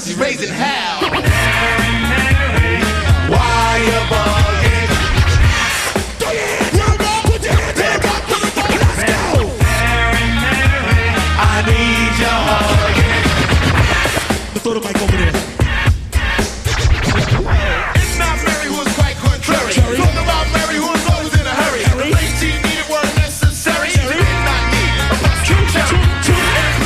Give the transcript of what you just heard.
she's raising hell. Why you bugging? Throw your hands up, put your hands up, let's go. I need your hugging. Let's throw the mic over there.